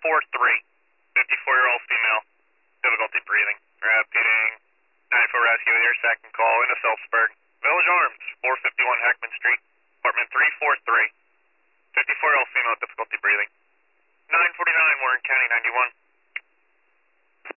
54-year-old female, difficulty breathing. Repeating, 9-4 rescue with your second call into Phillipsburg. Village Arms, 451.